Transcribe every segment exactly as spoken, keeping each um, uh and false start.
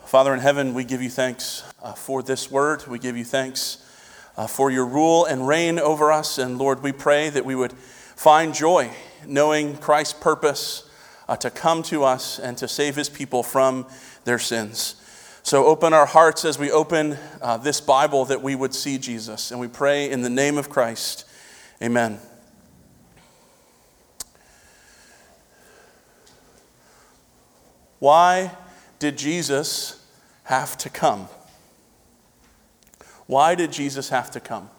Father in heaven, we give you thanks uh, for this word. We give you thanks uh, for your rule and reign over us. And Lord, we pray that we would find joy knowing Christ's purpose uh, to come to us and to save his people from their sins. So open our hearts as we open uh, this Bible that we would see Jesus. And we pray in the name of Christ. Amen. Why did Jesus have to come? Why did Jesus have to come?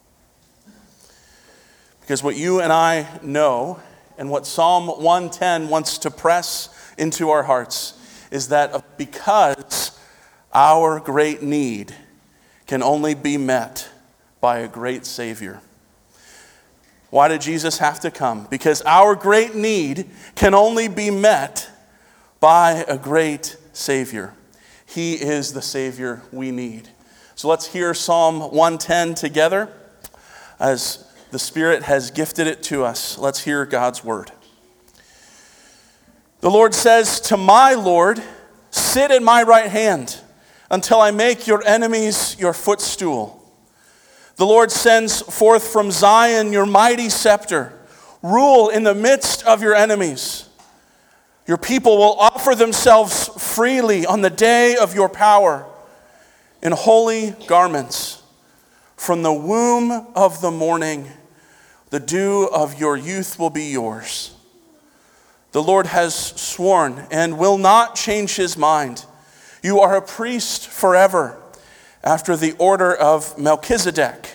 Because what you and I know, and what Psalm one ten wants to press into our hearts, is that because our great need can only be met by a great Savior. Why did Jesus have to come? Because our great need can only be met by a great Savior. He is the Savior we need. So let's hear Psalm one ten together as the Spirit has gifted it to us. Let's hear God's word. The Lord says to my Lord, sit at my right hand until I make your enemies your footstool. The Lord sends forth from Zion your mighty scepter. Rule in the midst of your enemies. Your people will offer themselves freely on the day of your power in holy garments. From the womb of the morning, the dew of your youth will be yours. The Lord has sworn and will not change his mind. You are a priest forever, after the order of Melchizedek.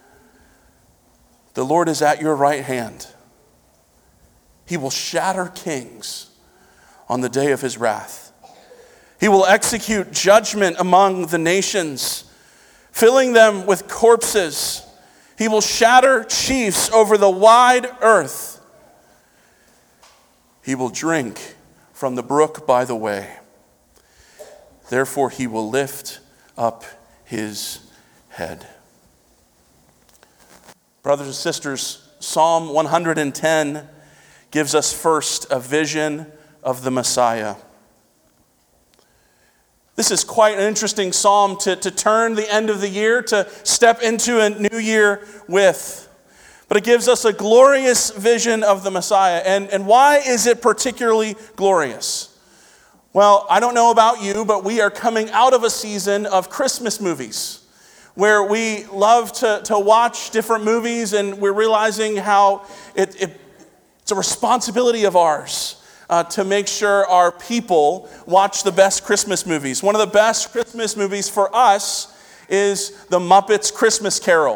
The Lord is at your right hand. He will shatter kings on the day of his wrath. He will execute judgment among the nations, filling them with corpses. He will shatter chiefs over the wide earth. He will drink from the brook by the way. Therefore he will lift up his head. Brothers and sisters, Psalm one ten gives us first a vision of the Messiah. This is quite an interesting psalm to, to turn the end of the year, to step into a new year with. But it gives us a glorious vision of the Messiah. And, and why is it particularly glorious? Well, I don't know about you, but we are coming out of a season of Christmas movies, where we love to, to watch different movies, and we're realizing how it, it, it's a responsibility of ours Uh, to make sure our people watch the best Christmas movies. One of the best Christmas movies for us is The Muppets Christmas Carol.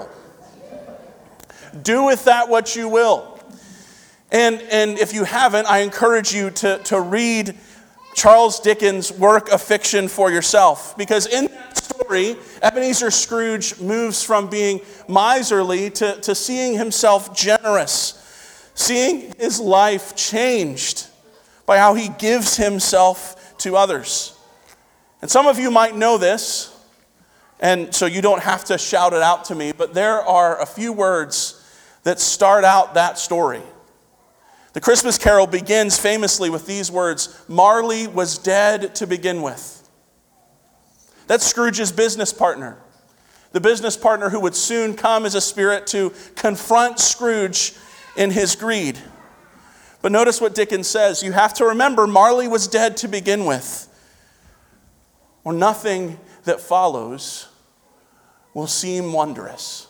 Do with that what you will. And, and if you haven't, I encourage you to, to read Charles Dickens' work of fiction for yourself. Because in that story, Ebenezer Scrooge moves from being miserly to, to seeing himself generous, seeing his life changed by how he gives himself to others. And some of you might know this, and so you don't have to shout it out to me, but there are a few words that start out that story. The Christmas Carol begins famously with these words, Marley was dead to begin with. That's Scrooge's business partner. The business partner who would soon come as a spirit to confront Scrooge in his greed. But notice what Dickens says. You have to remember, Marley was dead to begin with, or nothing that follows will seem wondrous.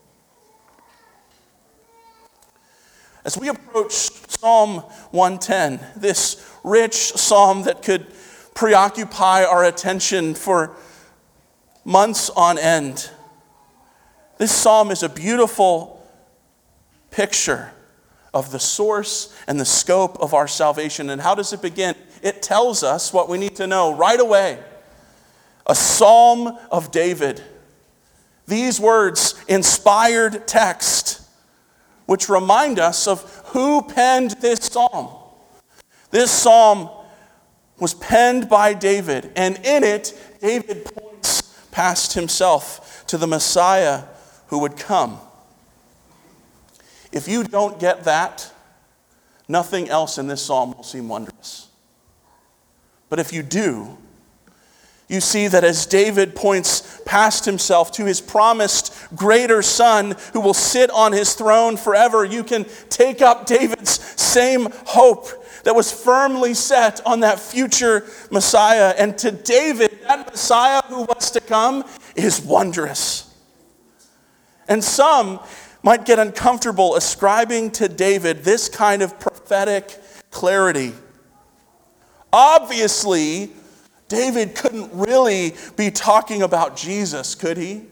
As we approach Psalm one ten, this rich psalm that could preoccupy our attention for months on end, this psalm is a beautiful picture of the source and the scope of our salvation. And how does it begin? It tells us what we need to know right away. A psalm of David. These words, inspired text, which remind us of who penned this psalm. This psalm was penned by David, and in it, David points past himself to the Messiah who would come. If you don't get that, nothing else in this psalm will seem wondrous. But if you do, you see that as David points past himself to his promised greater son who will sit on his throne forever, you can take up David's same hope that was firmly set on that future Messiah. And to David, that Messiah who was to come is wondrous. And some might get uncomfortable ascribing to David this kind of prophetic clarity. Obviously, David couldn't really be talking about Jesus, could he?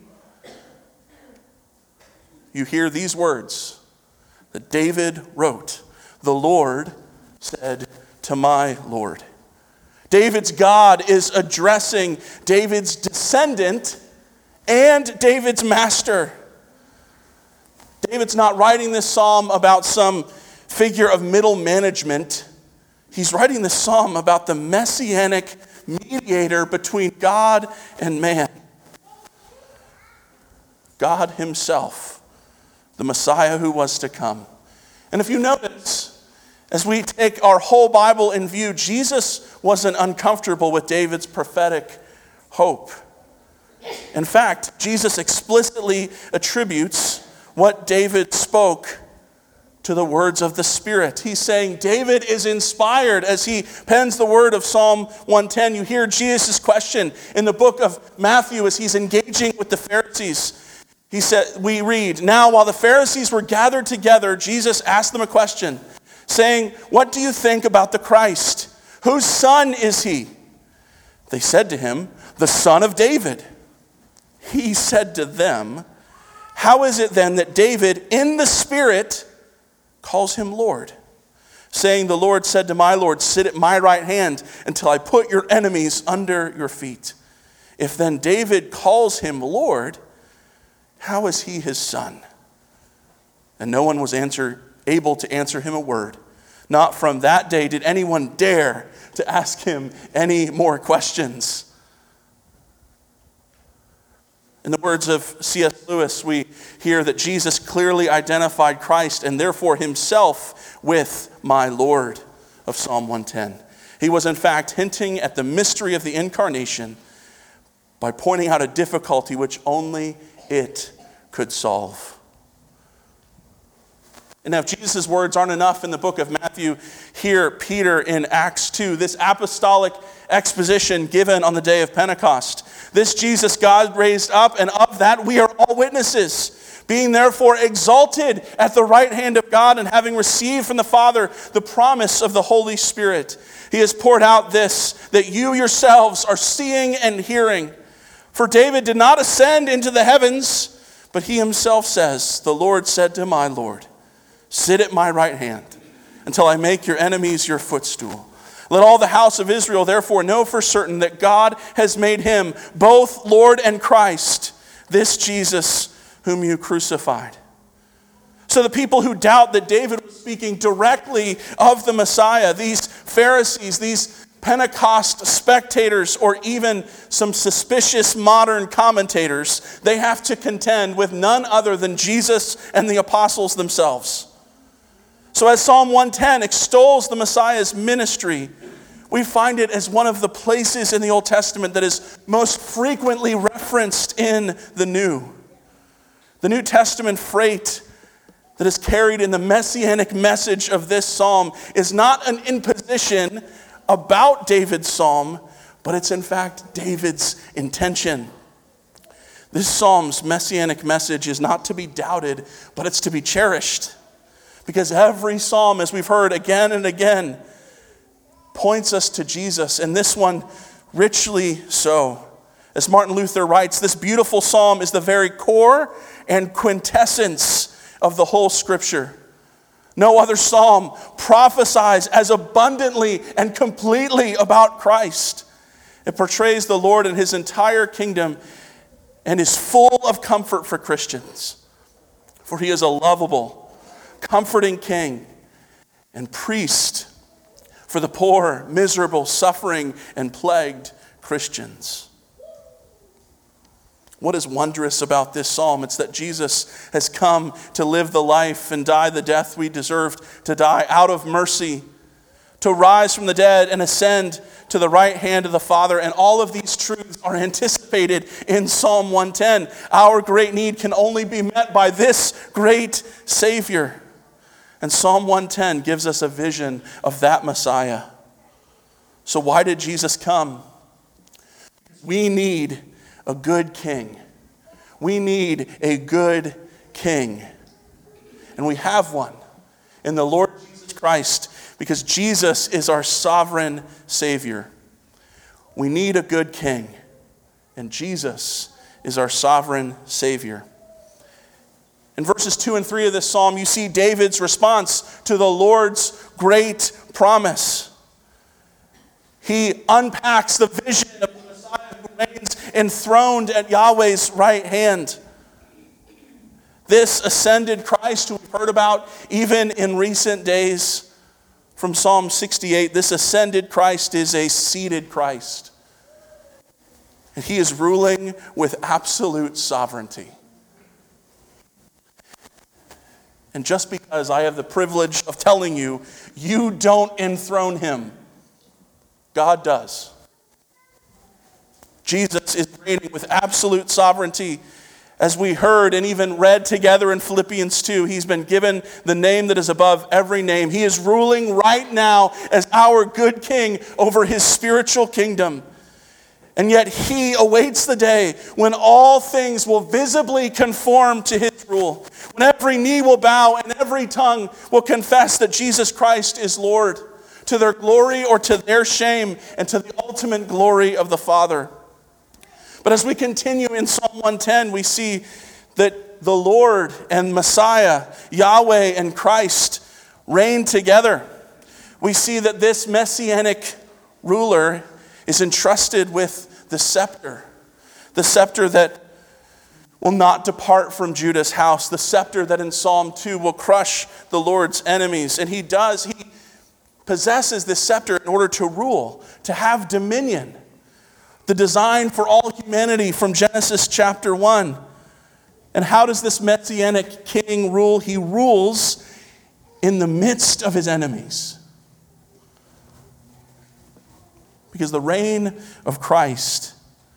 You hear these words that David wrote, "The Lord said to my Lord." David's God is addressing David's descendant and David's master. David's not writing this psalm about some figure of middle management. He's writing this psalm about the messianic mediator between God and man. God himself, the Messiah who was to come. And if you notice, as we take our whole Bible in view, Jesus wasn't uncomfortable with David's prophetic hope. In fact, Jesus explicitly attributes what David spoke to the words of the Spirit. He's saying David is inspired as he pens the word of Psalm one ten. You hear Jesus' question in the book of Matthew as he's engaging with the Pharisees. He said, we read, "Now while the Pharisees were gathered together, Jesus asked them a question, saying, 'What do you think about the Christ? Whose son is he?' They said to him, 'The son of David.' He said to them, 'How is it then that David in the Spirit calls him Lord, saying, the Lord said to my Lord, sit at my right hand until I put your enemies under your feet? If then David calls him Lord, how is he his son?' And no one was answer, able to answer him a word. Not from that day did anyone dare to ask him any more questions." In the words of C S Lewis, we hear that Jesus clearly identified Christ and therefore himself with my Lord of Psalm one ten. He was in fact hinting at the mystery of the incarnation by pointing out a difficulty which only it could solve. And now if Jesus' words aren't enough in the book of Matthew, hear Peter in Acts two, this apostolic exposition given on the day of Pentecost. This Jesus God raised up, and of that we are all witnesses. Being therefore exalted at the right hand of God, and having received from the Father the promise of the Holy Spirit, he has poured out this, that you yourselves are seeing and hearing. For David did not ascend into the heavens, but he himself says, the Lord said to my Lord, sit at my right hand until I make your enemies your footstool. Let all the house of Israel therefore know for certain that God has made him both Lord and Christ, this Jesus whom you crucified. So the people who doubt that David was speaking directly of the Messiah, these Pharisees, these Pentecost spectators, or even some suspicious modern commentators, they have to contend with none other than Jesus and the apostles themselves. So as Psalm one ten extols the Messiah's ministry, we find it as one of the places in the Old Testament that is most frequently referenced in the New. The New Testament freight that is carried in the messianic message of this psalm is not an imposition about David's psalm, but it's in fact David's intention. This psalm's messianic message is not to be doubted, but it's to be cherished. Because every psalm, as we've heard again and again, points us to Jesus, and this one richly so. As Martin Luther writes, this beautiful psalm is the very core and quintessence of the whole Scripture. No other psalm prophesies as abundantly and completely about Christ. It portrays the Lord and his entire kingdom and is full of comfort for Christians. For he is a lovable, comforting king and priest for the poor, miserable, suffering, and plagued Christians. What is wondrous about this psalm? It's that Jesus has come to live the life and die the death we deserved to die out of mercy, to rise from the dead and ascend to the right hand of the Father. And all of these truths are anticipated in Psalm one ten. Our great need can only be met by this great Savior. And Psalm one ten gives us a vision of that Messiah. So why did Jesus come? We need a good king. We need a good king. And we have one in the Lord Jesus Christ, because Jesus is our sovereign Savior. We need a good king, and Jesus is our sovereign Savior. In verses two and three of this psalm, you see David's response to the Lord's great promise. He unpacks the vision of the Messiah who reigns enthroned at Yahweh's right hand. This ascended Christ who we've heard about even in recent days from Psalm sixty-eight, this ascended Christ is a seated Christ. And he is ruling with absolute sovereignty. And just because I have the privilege of telling you, you don't enthrone him, God does. Jesus is reigning with absolute sovereignty. As we heard and even read together in Philippians two, he's been given the name that is above every name. He is ruling right now as our good king over his spiritual kingdom. And yet he awaits the day when all things will visibly conform to his rule. When every knee will bow and every tongue will confess that Jesus Christ is Lord, to their glory or to their shame, and to the ultimate glory of the Father. But as we continue in Psalm one ten, we see that the Lord and Messiah, Yahweh and Christ, reign together. We see that this messianic ruler is entrusted with the scepter. The scepter that will not depart from Judah's house. The scepter that in Psalm two will crush the Lord's enemies. And he does, he possesses this scepter in order to rule, to have dominion. The design for all humanity from Genesis chapter one. And how does this messianic king rule? He rules in the midst of his enemies. Because the reign of Christ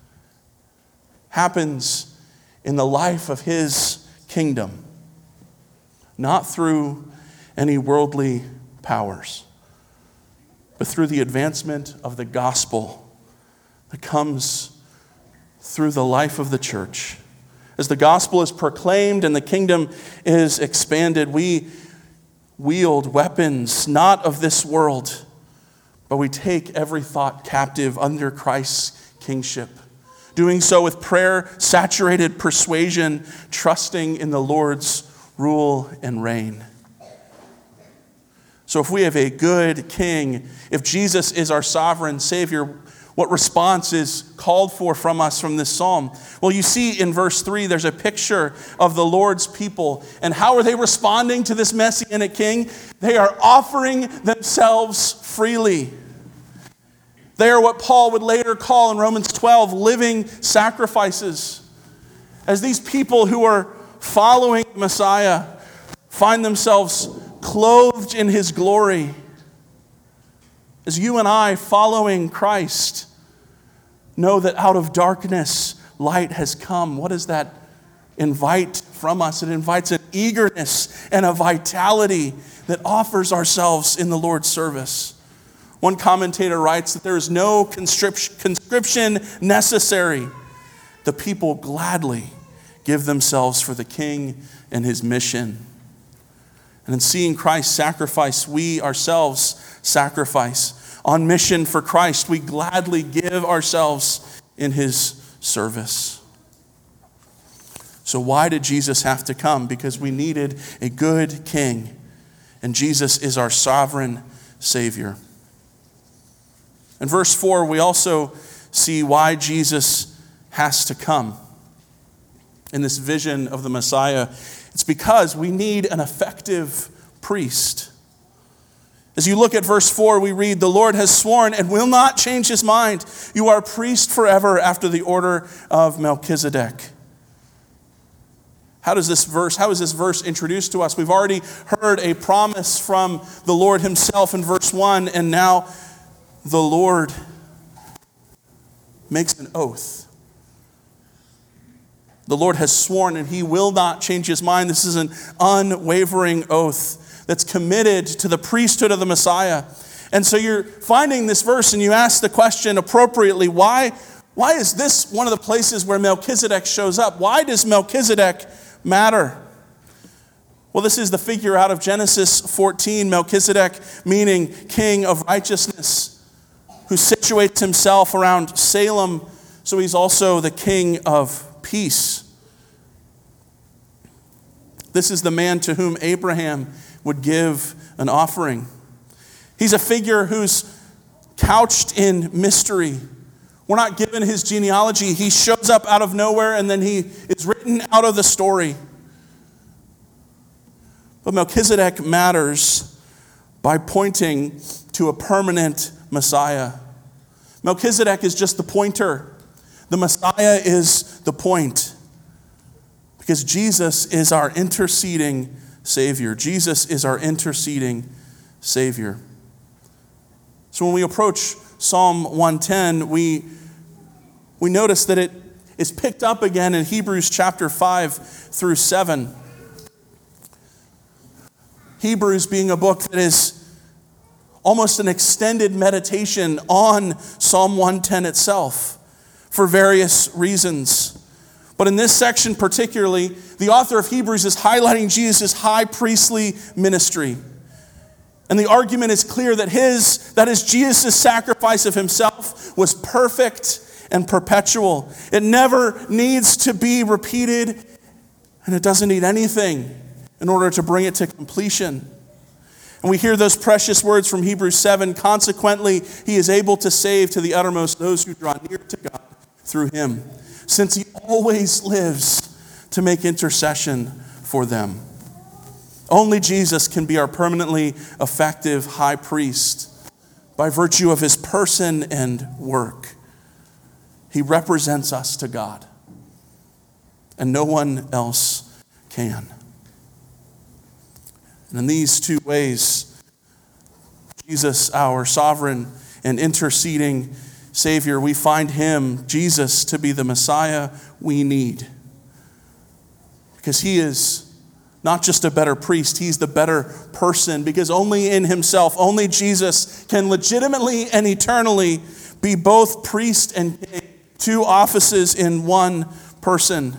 happens in the life of his kingdom, not through any worldly powers, but through the advancement of the gospel that comes through the life of the church. As the gospel is proclaimed and the kingdom is expanded, we wield weapons not of this world, but we take every thought captive under Christ's kingship. Doing so with prayer-saturated persuasion, trusting in the Lord's rule and reign. So if we have a good king, if Jesus is our sovereign Savior, what response is called for from us from this psalm? Well, you see in verse three, there's a picture of the Lord's people. And how are they responding to this messianic king? They are offering themselves freely. They are what Paul would later call in Romans twelve, living sacrifices. As these people who are following Messiah find themselves clothed in his glory, as you and I, following Christ, know that out of darkness, light has come. What does that invite from us? It invites an eagerness and a vitality that offers ourselves in the Lord's service. One commentator writes that there is no conscription necessary. The people gladly give themselves for the King and his mission. And in seeing Christ sacrifice, we ourselves sacrifice. On mission for Christ, we gladly give ourselves in his service. So why did Jesus have to come? Because we needed a good king, and Jesus is our sovereign Savior. In verse four, we also see why Jesus has to come. In this vision of the Messiah, it's because we need an effective priest. As you look at verse four, we read, "The Lord has sworn and will not change his mind. You are a priest forever after the order of Melchizedek." How does this verse, how is this verse introduced to us? We've already heard a promise from the Lord himself in verse one, and now the Lord makes an oath. The Lord has sworn and he will not change his mind. This is an unwavering oath that's committed to the priesthood of the Messiah. And so you're finding this verse and you ask the question appropriately, why, why is this one of the places where Melchizedek shows up? Why does Melchizedek matter? Well, this is the figure out of Genesis fourteen, Melchizedek meaning king of righteousness, who situates himself around Salem, so he's also the king of peace. This is the man to whom Abraham would give an offering. He's a figure who's couched in mystery. We're not given his genealogy. He shows up out of nowhere and then he is written out of the story. But Melchizedek matters by pointing to a permanent Messiah. Melchizedek is just the pointer. The Messiah is the point. Because Jesus is our interceding Savior. Jesus is our interceding Savior. So when we approach Psalm one ten, we, we notice that it is picked up again in Hebrews chapter five through seven. Hebrews being a book that is almost an extended meditation on Psalm one ten itself for various reasons. But in this section particularly, the author of Hebrews is highlighting Jesus' high priestly ministry. And the argument is clear that his, that is Jesus' sacrifice of himself was perfect and perpetual. It never needs to be repeated, and it doesn't need anything in order to bring it to completion. And we hear those precious words from Hebrews seven. Consequently, he is able to save to the uttermost those who draw near to God through him, since he always lives to make intercession for them. Only Jesus can be our permanently effective high priest by virtue of his person and work. He represents us to God, and no one else can. And in these two ways, Jesus, our sovereign and interceding Savior, we find him, Jesus, to be the Messiah we need. Because he is not just a better priest, he's the better person. Because only in himself, only Jesus can legitimately and eternally be both priest and king, two offices in one person.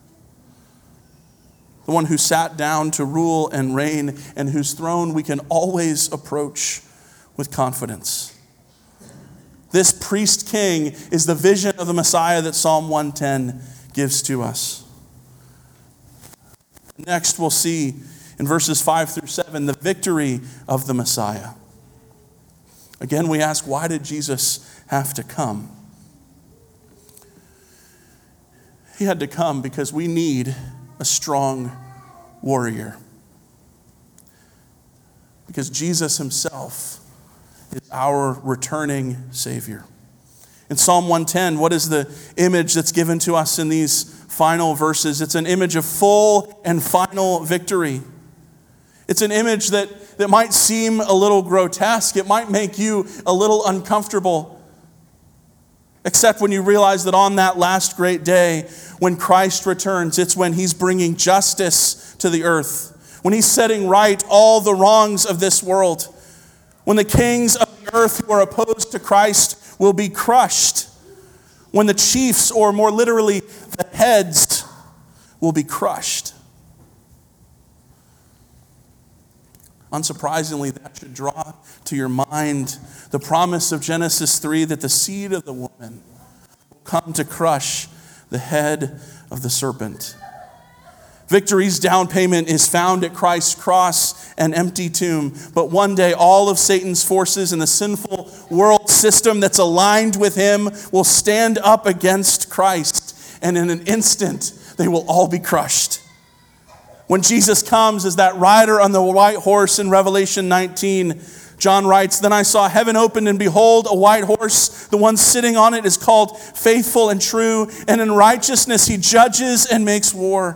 The one who sat down to rule and reign, and whose throne we can always approach with confidence. This priest king is the vision of the Messiah that Psalm one ten gives to us. Next, we'll see in verses five through seven the victory of the Messiah. Again, we ask, why did Jesus have to come? He had to come because we need a strong warrior. Because Jesus himself is our returning Savior. In Psalm one ten, what is the image that's given to us in these final verses? It's an image of full and final victory. It's an image that, that might seem a little grotesque. It might make you a little uncomfortable. Except when you realize that on that last great day, when Christ returns, it's when he's bringing justice to the earth. When he's setting right all the wrongs of this world. When the kings of the earth who are opposed to Christ will be crushed. When the chiefs, or more literally, the heads, will be crushed. Unsurprisingly, that should draw to your mind the promise of Genesis three that the seed of the woman will come to crush the head of the serpent. Victory's down payment is found at Christ's cross and empty tomb. But one day, all of Satan's forces and the sinful world system that's aligned with him will stand up against Christ. And in an instant, they will all be crushed. When Jesus comes as that rider on the white horse in Revelation nineteen, John writes, "Then I saw heaven opened, and behold, a white horse. The one sitting on it is called Faithful and True, and in righteousness he judges and makes war.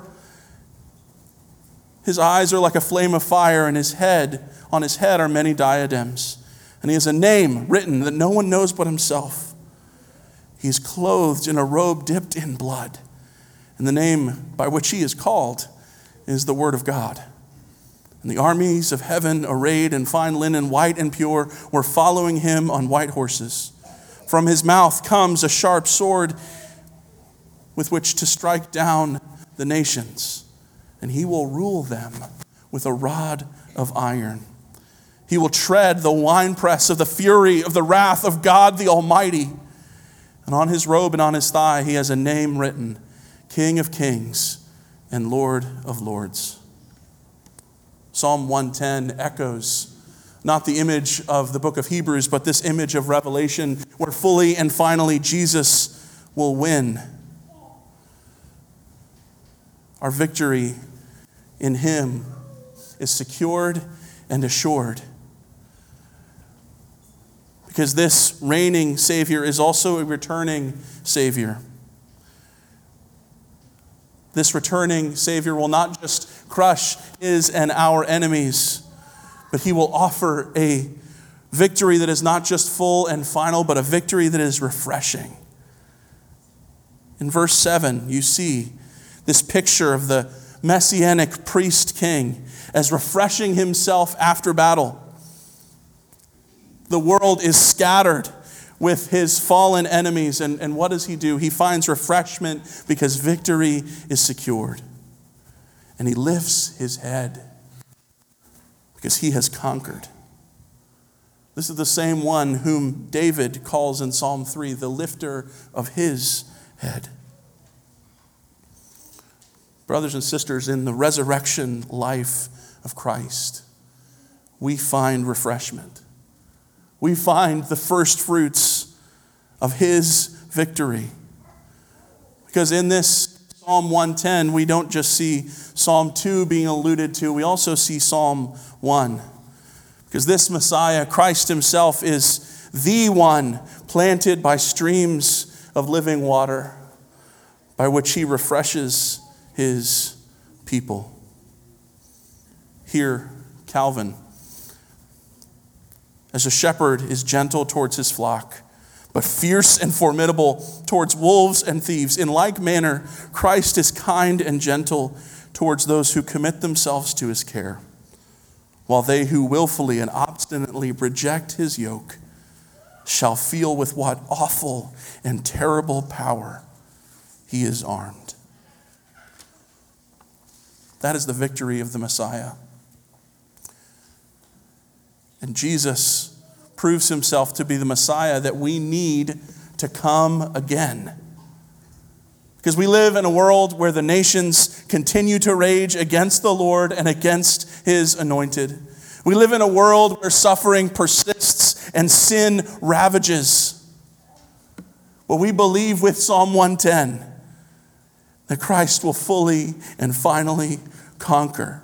His eyes are like a flame of fire, and his head, on his head are many diadems. And he has a name written that no one knows but himself. He's clothed in a robe dipped in blood. And the name by which he is called is the Word of God. And the armies of heaven, arrayed in fine linen, white and pure, were following him on white horses. From his mouth comes a sharp sword with which to strike down the nations. And he will rule them with a rod of iron. He will tread the winepress of the fury of the wrath of God the Almighty. And on his robe and on his thigh he has a name written, King of Kings and Lord of Lords. Psalm one ten echoes not the image of the book of Hebrews, but this image of Revelation, where fully and finally Jesus will win. Our victory in him is secured and assured. Because this reigning Savior is also a returning Savior. This returning Savior will not just crush his and our enemies, but he will offer a victory that is not just full and final, but a victory that is refreshing. In verse seven, you see this picture of the messianic priest king as refreshing himself after battle. The world is scattered with his fallen enemies. And, and what does he do? He finds refreshment because victory is secured. And he lifts his head because he has conquered. This is the same one whom David calls in Psalm three, the lifter of his head. Brothers and sisters, in the resurrection life of Christ, we find refreshment. We find the first fruits of his victory. Because in this Psalm one ten, we don't just see Psalm two being alluded to, we also see Psalm one. Because this Messiah, Christ himself, is the one planted by streams of living water, by which he refreshes his people. Here, Calvin, as a shepherd is gentle towards his flock, but fierce and formidable towards wolves and thieves, in like manner, Christ is kind and gentle towards those who commit themselves to his care, while they who willfully and obstinately reject his yoke shall feel with what awful and terrible power he is armed. That is the victory of the Messiah. And Jesus proves himself to be the Messiah that we need to come again. Because we live in a world where the nations continue to rage against the Lord and against his anointed. We live in a world where suffering persists and sin ravages. But we believe with Psalm one ten that Christ will fully and finally conquer.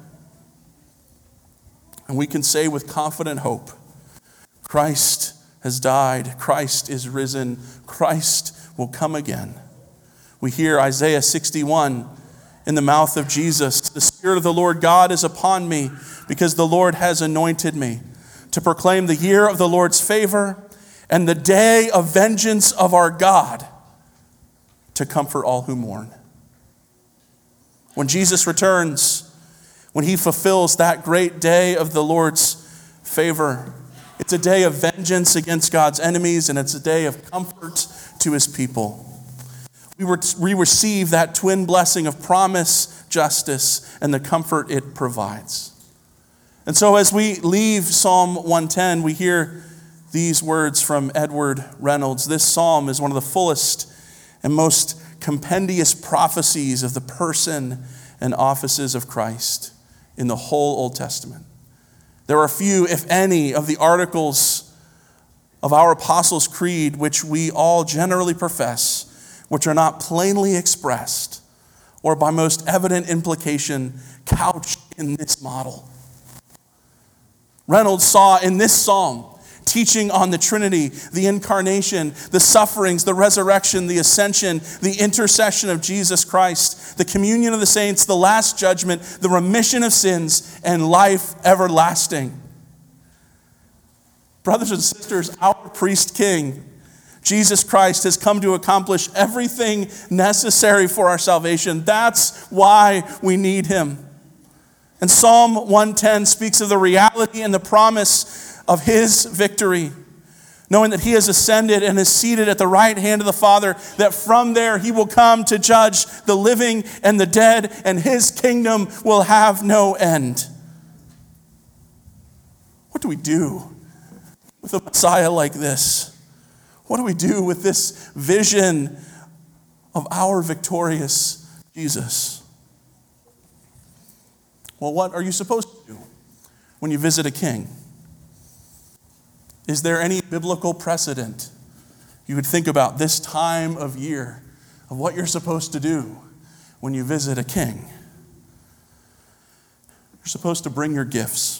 And we can say with confident hope, Christ has died, Christ is risen, Christ will come again. We hear Isaiah sixty-one in the mouth of Jesus, the Spirit of the Lord God is upon me, because the Lord has anointed me to proclaim the year of the Lord's favor and the day of vengeance of our God, to comfort all who mourn. When Jesus returns, when he fulfills that great day of the Lord's favor, it's a day of vengeance against God's enemies, and it's a day of comfort to his people. We, re- we receive that twin blessing of promise, justice, and the comfort it provides. And so as we leave Psalm one ten, we hear these words from Edward Reynolds. This psalm is one of the fullest and most compendious prophecies of the person and offices of Christ in the whole Old Testament. There are few, if any, of the articles of our Apostles' Creed, which we all generally profess, which are not plainly expressed or by most evident implication couched in this model. Reynolds saw in this psalm, teaching on the Trinity, the incarnation, the sufferings, the resurrection, the ascension, the intercession of Jesus Christ, the communion of the saints, the last judgment, the remission of sins, and life everlasting. Brothers and sisters, our priest king Jesus Christ has come to accomplish everything necessary for our salvation. That's why we need him. And Psalm one ten speaks of the reality and the promise of his victory, knowing that he has ascended and is seated at the right hand of the Father, that from there he will come to judge the living and the dead, and his kingdom will have no end. What do we do with a Messiah like this? What do we do with this vision of our victorious Jesus? Well, what are you supposed to do when you visit a king? Is there any biblical precedent you would think about this time of year of what you're supposed to do when you visit a king? You're supposed to bring your gifts.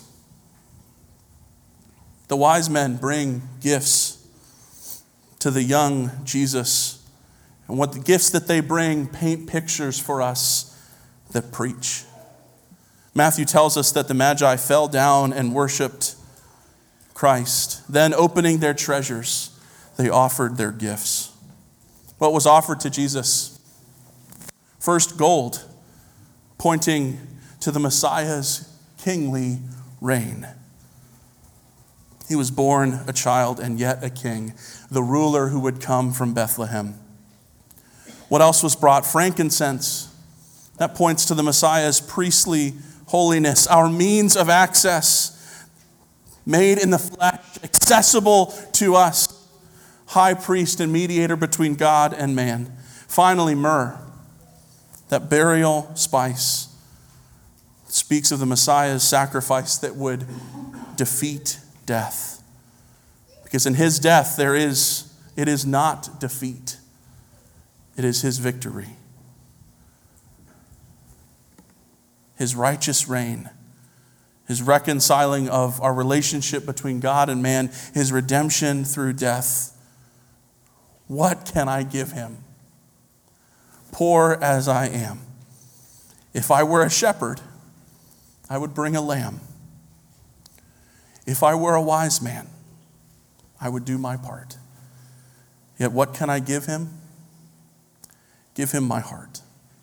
The wise men bring gifts to the young Jesus, and what the gifts that they bring paint pictures for us that preach. Matthew tells us that the Magi fell down and worshiped Christ. Then, opening their treasures, they offered their gifts. What was offered to Jesus? First, gold, pointing to the Messiah's kingly reign. He was born a child and yet a king, the ruler who would come from Bethlehem. What else was brought? Frankincense. That points to the Messiah's priestly holiness, our means of access, made in the flesh, accessible to us, high priest and mediator between God and man. Finally, myrrh, that burial spice, speaks of the Messiah's sacrifice that would defeat death. Because in his death, there is, it is not defeat. It is his victory. His righteous reign, his reconciling of our relationship between God and man, his redemption through death. What can I give him? Poor as I am. If I were a shepherd, I would bring a lamb. If I were a wise man, I would do my part. Yet what can I give him? Give him my heart.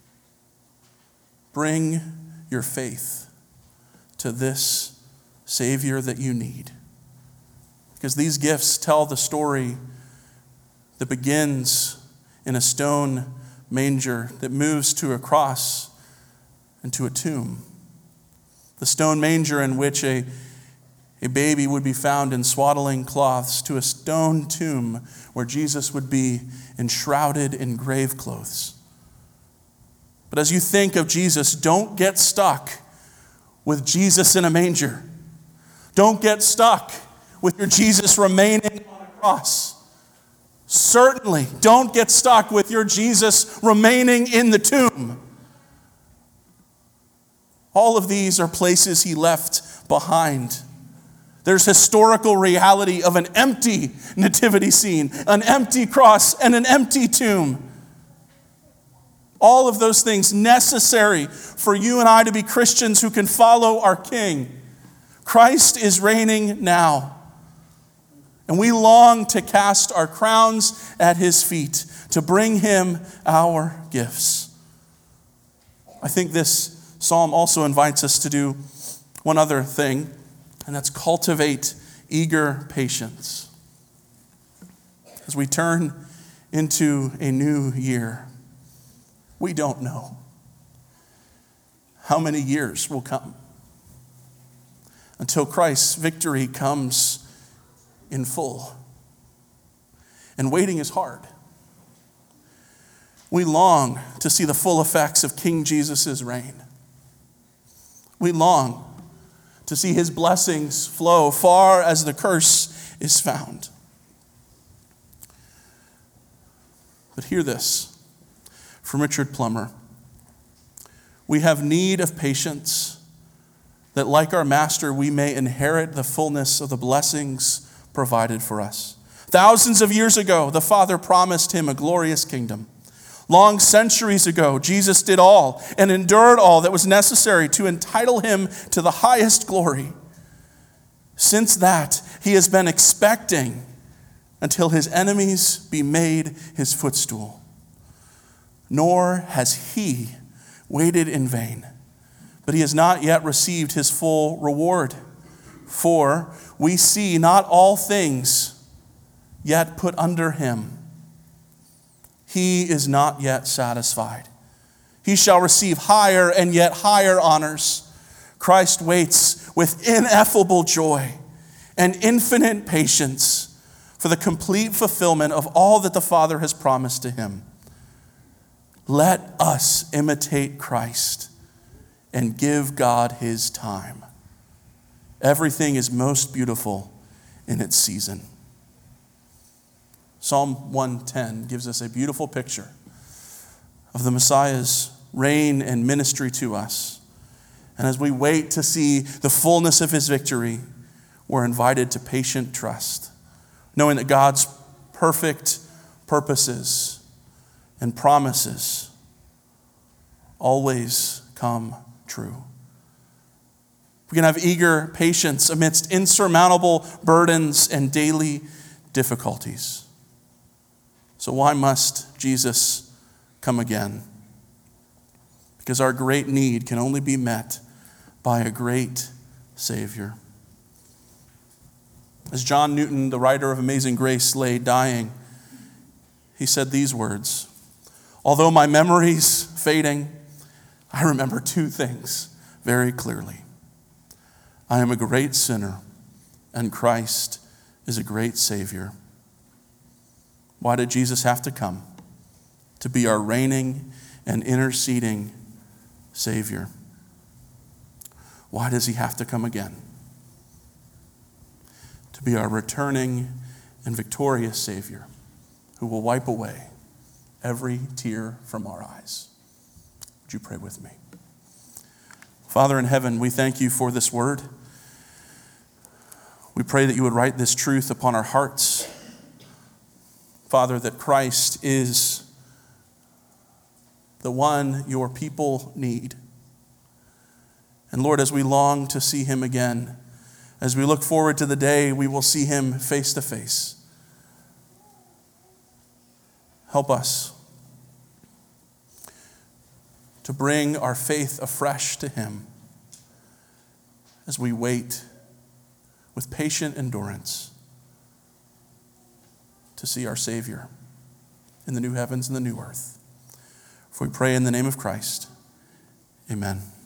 Bring your faith to this Savior that you need. Because these gifts tell the story that begins in a stone manger that moves to a cross and to a tomb. The stone manger in which a, a baby would be found in swaddling cloths, to a stone tomb where Jesus would be enshrouded in grave clothes. But as you think of Jesus, don't get stuck with Jesus in a manger. Don't get stuck with your Jesus remaining on a cross. Certainly, don't get stuck with your Jesus remaining in the tomb. All of these are places he left behind. There's historical reality of an empty nativity scene, an empty cross, and an empty tomb. All of those things necessary for you and I to be Christians who can follow our King. Christ is reigning now. And we long to cast our crowns at his feet, to bring him our gifts. I think this psalm also invites us to do one other thing, and that's cultivate eager patience. As we turn into a new year, we don't know how many years will come until Christ's victory comes in full. And waiting is hard. We long to see the full effects of King Jesus' reign. We long to see his blessings flow far as the curse is found. But hear this from Richard Plummer. We have need of patience, that like our Master, we may inherit the fullness of the blessings provided for us. Thousands of years ago, the Father promised him a glorious kingdom. Long centuries ago, Jesus did all and endured all that was necessary to entitle him to the highest glory. Since that, he has been expecting until his enemies be made his footstool. Nor has he waited in vain, but he has not yet received his full reward. For we see not all things yet put under him. He is not yet satisfied. He shall receive higher and yet higher honors. Christ waits with ineffable joy and infinite patience for the complete fulfillment of all that the Father has promised to him. Let us imitate Christ and give God his time. Everything is most beautiful in its season. Psalm one ten gives us a beautiful picture of the Messiah's reign and ministry to us. And as we wait to see the fullness of his victory, we're invited to patient trust, knowing that God's perfect purposes and promises always come true. We can have eager patience amidst insurmountable burdens and daily difficulties. So why must Jesus come again? Because our great need can only be met by a great Savior. As John Newton, the writer of Amazing Grace, lay dying, he said these words, "Although my memory's fading, I remember two things very clearly. I am a great sinner, and Christ is a great Savior." Why did Jesus have to come? To be our reigning and interceding Savior. Why does he have to come again? To be our returning and victorious Savior who will wipe away every tear from our eyes. Would you pray with me? Father in heaven, we thank you for this word. We pray that you would write this truth upon our hearts. Father, that Christ is the one your people need. And Lord, as we long to see him again, as we look forward to the day we will see him face to face, help us to bring our faith afresh to him as we wait with patient endurance to see our Savior in the new heavens and the new earth. For we pray in the name of Christ. Amen.